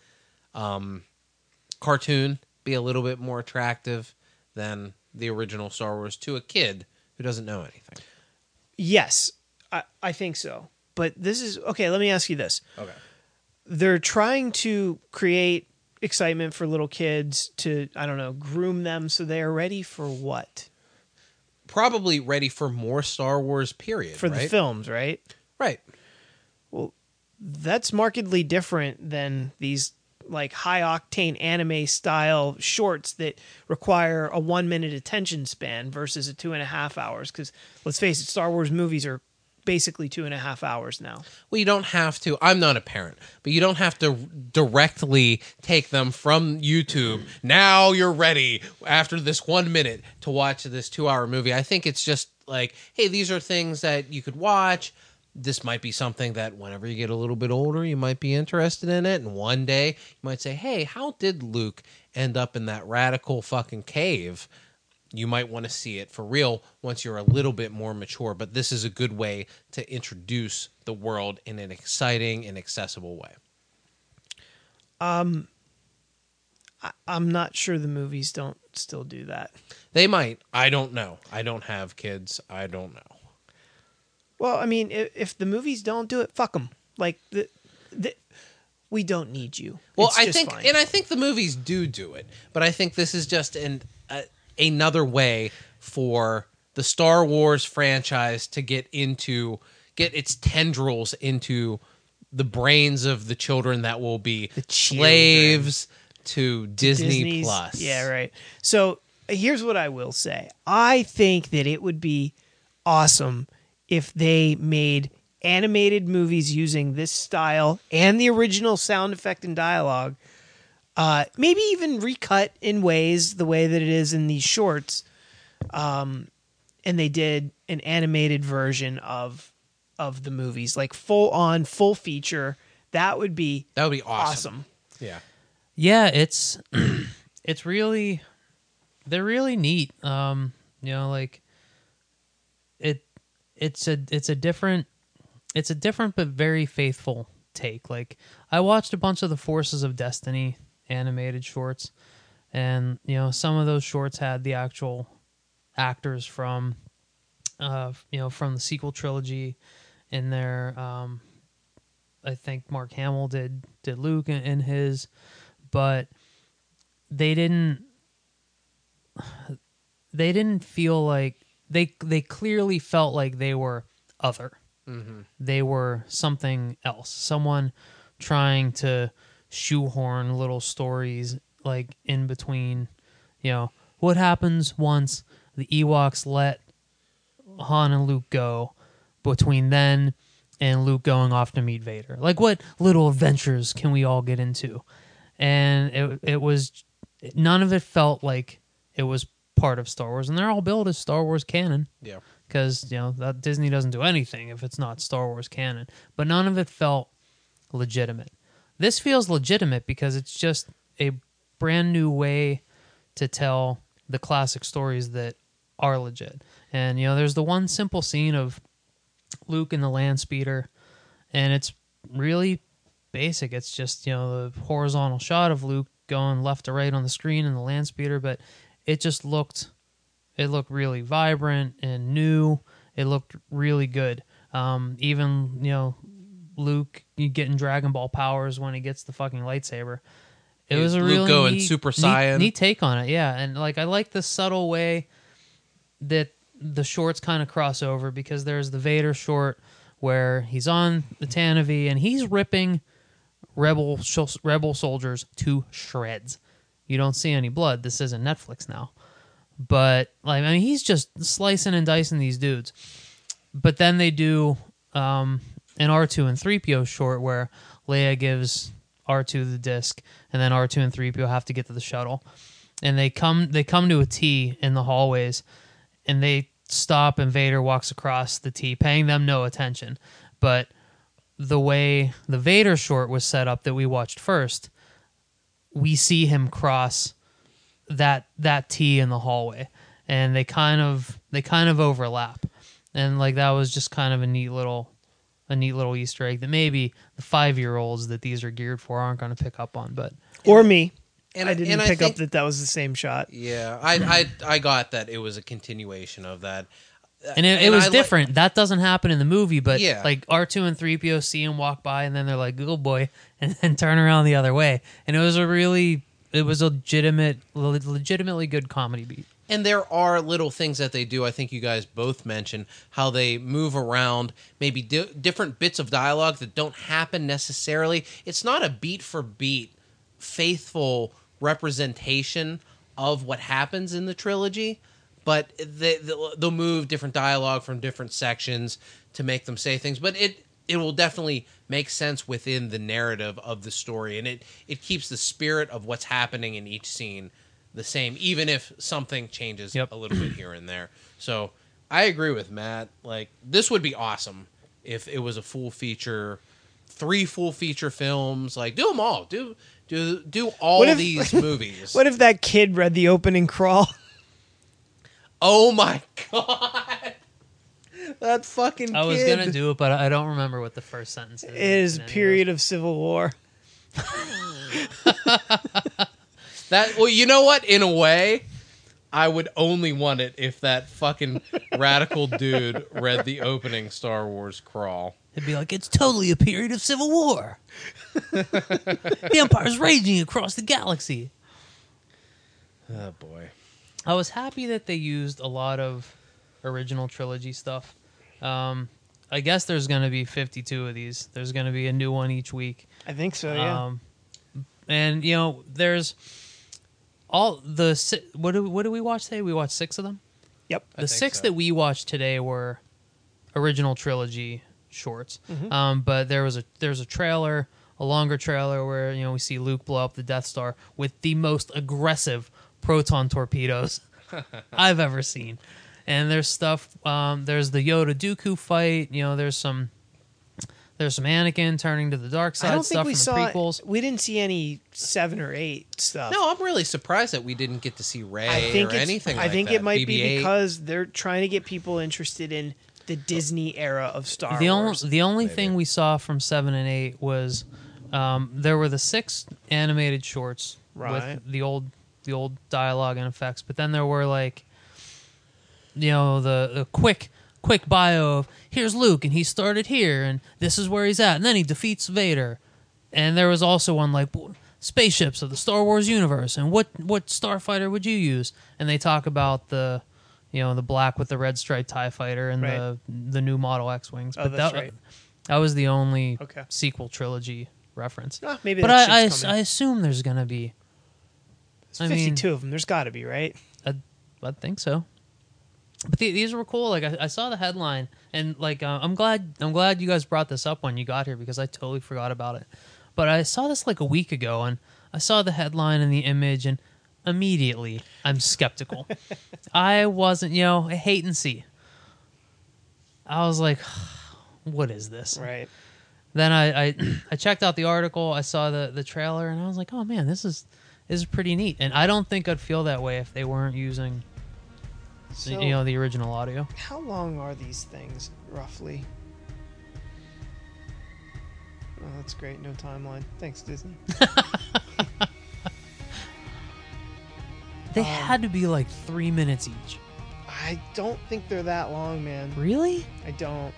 cartoon be a little bit more attractive than the original Star Wars to a kid who doesn't know anything? yes, I think so. But this is okay. Let me ask you this. Okay. They're trying to create excitement for little kids to, I don't know, groom them so they are ready for what? Probably ready for more Star Wars, period. For the films, right? Right. Well, that's markedly different than these like high octane anime style shorts that require a 1 minute attention span versus a 2.5 hours. Because let's face it, Star Wars movies are basically 2.5 hours now. Well, you don't have to. I'm not a parent, but you don't have to directly take them from YouTube. Now you're ready after this 1 minute to watch this 2-hour movie. I think it's just like, hey, these are things that you could watch. This might be something that whenever you get a little bit older, you might be interested in it. And one day you might say, hey, how did Luke end up in that radical fucking cave? You might want to see it for real once you're a little bit more mature, but this is a good way to introduce the world in an exciting and accessible way. I'm not sure the movies don't still do that. They might. I don't know. I don't have kids. I don't know. Well, I mean, if the movies don't do it, fuck them. Like, we don't need you. Well, It's I just think, fine. and I think the movies do it, but I think this is just another way for the Star Wars franchise to get its tendrils into the brains of the children that will be slaves to Disney Disney's- Plus. Yeah, right. So here's what I will say. I think that it would be awesome if they made animated movies using this style and the original sound effect and dialogue, maybe even recut in ways the way that it is in these shorts, and they did an animated version of the movies, like full feature. That would be awesome. Yeah. Yeah, it's it's really, they're really neat. Like it's a different but very faithful take. Like, I watched a bunch of the Forces of Destiny animated shorts, and some of those shorts had the actual actors from from the sequel trilogy in there. I think Mark Hamill did Luke in his, but they didn't feel like they clearly felt like they were other. Mm-hmm. They were something else. Someone trying to shoehorn little stories like in between. What happens once the Ewoks let Han and Luke go, between then and Luke going off to meet Vader? Like, what little adventures can we all get into? And it was, none of it felt like it was part of Star Wars, and they're all billed as Star Wars canon. Yeah. Because that Disney doesn't do anything if it's not Star Wars canon. But none of it felt legitimate. This feels legitimate because it's just a brand new way to tell the classic stories that are legit. And there's the one simple scene of Luke in the land speeder, and it's really basic. It's just the horizontal shot of Luke going left to right on the screen in the land speeder, but it just looked really vibrant and new. It looked really good. Even Luke getting Dragon Ball powers when he gets the fucking lightsaber. It was a Luke really going neat, Super Saiyan. neat take on it. Yeah, and like, I like the subtle way that the shorts kind of cross over, because there's the Vader short where he's on the Tantive and he's ripping rebel soldiers to shreds. You don't see any blood. This isn't Netflix now. But he's just slicing and dicing these dudes. But then they do an R2 and 3PO short where Leia gives R2 the disc, and then R2 and 3PO have to get to the shuttle. And they come to a T in the hallways, and they stop, and Vader walks across the T, paying them no attention. But the way the Vader short was set up that we watched first, we see him cross that T in the hallway, and they kind of overlap, and like that was just kind of a neat little Easter egg that maybe the 5-year-olds that these are geared for aren't going to pick up on, but Or me. And I didn't and pick think, up that was the same shot. Yeah, I got that it was a continuation of that. and it was I different. That doesn't happen in the movie, but Yeah. like R2 and 3PO see him walk by, and then they're like, "Good boy," and then turn around the other way, and it was a legitimately good comedy beat. And there are little things that they do. I think you guys both mentioned how they move around maybe different bits of dialogue that don't happen necessarily. It's not a beat for beat, faithful representation of what happens in the trilogy, but they'll move different dialogue from different sections to make them say things. But it will definitely make sense within the narrative of the story, and it keeps the spirit of what's happening in each scene the same, even if something changes a little bit here and there. So I agree with Matt. Like, this would be awesome if it was a full feature, 3 full feature films. Like, do them all. Do all these movies. What if that kid read the opening crawl? Oh my god. That fucking kid. I was gonna do it, but I don't remember what the first sentence is. It is a period of civil war. Well, you know what? In a way, I would only want it if that fucking radical dude read the opening Star Wars crawl. It'd be like, it's totally a period of civil war. The Empire's raging across the galaxy. Oh boy. I was happy that they used a lot of original trilogy stuff. I guess there's going to be 52 of these. There's going to be a new one each week. I think so, yeah. And, you know, there's all the... What do we watch today? We watched 6 of them? Yep. The 6 that we watched today were original trilogy shorts. Mm-hmm. But there's a trailer, a longer trailer where, you know, we see Luke blow up the Death Star with the most aggressive proton torpedoes I've ever seen. And there's stuff. There's the Yoda Dooku fight. You know, there's some Anakin turning to the dark I side don't stuff think from the prequels. we didn't see any 7 or 8 stuff. No, I'm really surprised that we didn't get to see Rey or anything like that. I think it might be BB-8. because they're trying to get people interested in the Disney era of Star The Wars. only thing we saw from 7 and 8 was there were the 6 animated shorts Right. with the old dialogue and effects, but then there were like, you know, the quick bio of here's Luke and he started here and this is where he's at and then he defeats Vader, and there was also one like spaceships of the Star Wars universe and what starfighter would you use, and they talk about the, you know, the black with the red striped TIE fighter and Right. the new model X-wings. Oh, But that's that right. that was the only Okay. sequel trilogy reference. Maybe But that I shit's coming. assume there's gonna be. There's 52 of them. There's got to be, right? I think so. But these were cool. Like I saw the headline, and like I'm glad you guys brought this up when you got here because I totally forgot about it. But I saw this like a week ago, and I saw the headline and the image, and immediately I'm skeptical. I wasn't, you know, hate and see. I was like, what is this? Right. Then I checked out the article. I saw the trailer, and I was like, oh man, this is pretty neat. And I don't think I'd feel that way if they weren't using, So, you know, the original audio. how long are these things, roughly? Oh, that's great. No timeline. Thanks, Disney. They had to be like 3 minutes each. I don't think they're that long, man. Really? I don't.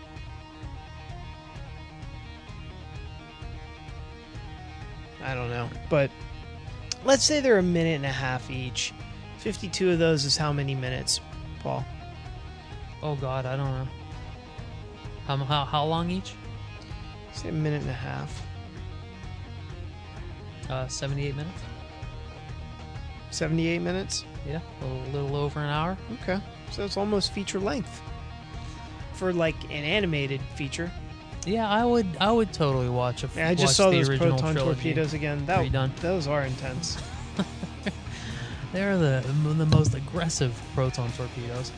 I don't know. But let's say they're a minute and a half each. 52 of those is how many minutes, Paul? Oh God, I don't know. How long each? Say a minute and a half. 78 minutes. 78 minutes? Yeah, a little over an hour. Okay. So it's almost feature length. For like an animated feature. Yeah, I would totally watch a. Yeah, I just watch saw the those original proton trilogy. torpedoes again. Redone. Those are intense. They're the most aggressive proton torpedoes.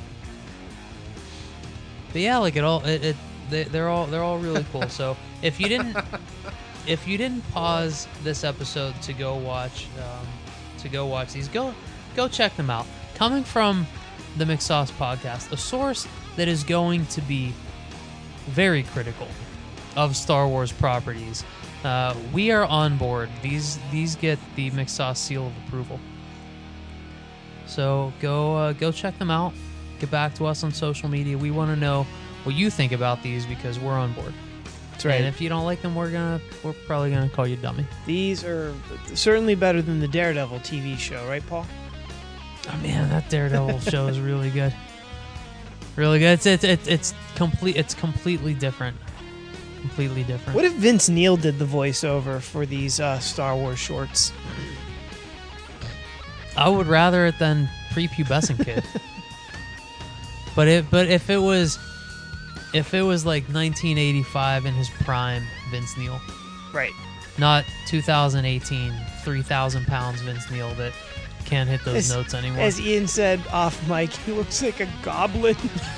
But yeah, like they're all really cool. So if you didn't pause this episode to go watch to go watch these, go check them out. Coming from the McSauce podcast, a source that is going to be very critical of Star Wars properties. We are on board. These get the McSauce seal of approval. So go check them out. Get back to us on social media. We want to know what you think about these because we're on board. That's right. And if you don't like them, we're probably gonna call you dummy. These are certainly better than the Daredevil TV show, right, Paul? Oh man, that Daredevil show is really good. Really good. It's complete. It's completely different. Completely different. What if Vince Neil did the voiceover for these Star Wars shorts? I would rather it than prepubescent kid. but if it was like 1985 in his prime, Vince Neil, Right. not 2018, 3,000 pounds Vince Neil that can't hit those notes anymore. As Ian said off mic, he looks like a goblin.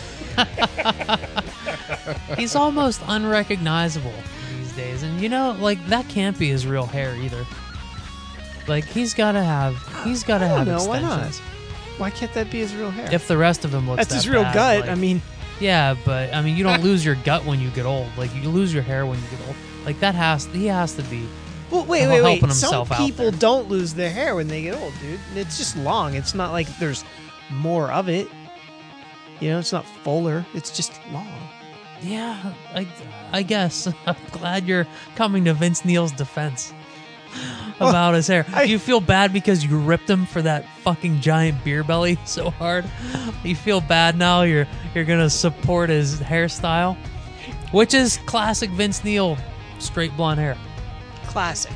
He's almost unrecognizable these days, and like that can't be his real hair either. Like he's gotta have extensions. Why not? Why can't that be his real hair? If the rest of him looks That's that his real bad, gut. like- I mean, yeah, but I mean, you don't lose your gut when you get old. Like you lose your hair when you get old. Like he has to be. well, helping wait. Some himself out people there. don't lose their hair when they get old, dude. It's just long. It's not like there's more of it. It's not fuller. It's just long. Yeah, I guess. I'm glad you're coming to Vince Neil's defense about his hair. Do you feel bad because you ripped him for that fucking giant beer belly so hard? You feel bad now? You're gonna support his hairstyle, which is classic Vince Neil, straight blonde hair. Classic.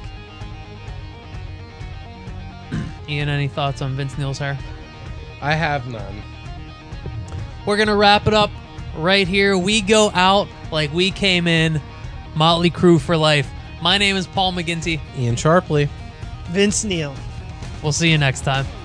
Ian, any thoughts on Vince Neil's hair? I have none. We're gonna wrap it up right here. We go out like we came in. Motley Crue for life. My name is Paul McGinty. Ian Sharpley. Vince Neil. We'll see you next time.